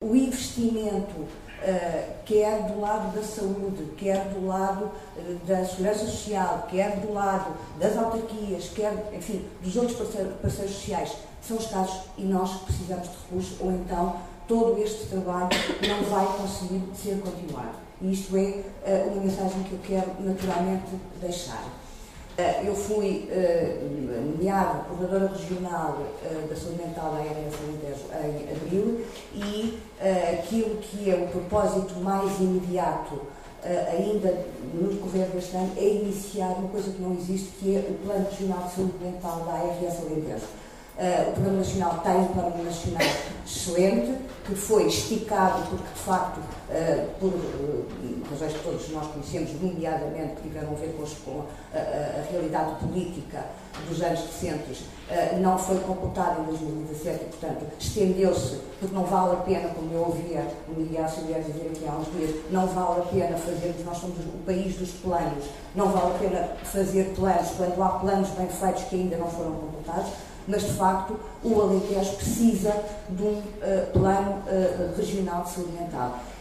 o investimento, quer do lado da saúde, quer do lado da segurança social, quer do lado das autarquias, quer, enfim, dos outros parceiros sociais, são escassos e nós precisamos de recursos, ou então todo este trabalho não vai conseguir ser continuado. E isto é uma mensagem que eu quero naturalmente deixar. Eu fui nomeada coordenadora regional da saúde mental da ARS Alentejo em abril e aquilo que é o propósito mais imediato ainda no decorrer deste ano é iniciar uma coisa que não existe, que é o Plano Regional de Saúde Mental da ARS Alentejo. O Programa Nacional tem um Plano Nacional excelente, que foi esticado porque, de facto, por razões que todos nós conhecemos, nomeadamente que tiveram a ver com a realidade política dos anos recentes, não foi completado em 2017 e, portanto, estendeu-se, porque não vale a pena, como eu ouvia o Miguel Silveira dizer aqui há uns dias, não vale a pena fazermos, nós somos o país dos planos, não vale a pena fazer planos quando há planos bem feitos que ainda não foram completados. Mas, de facto, o Alentejo precisa de um plano regional de saúde mental.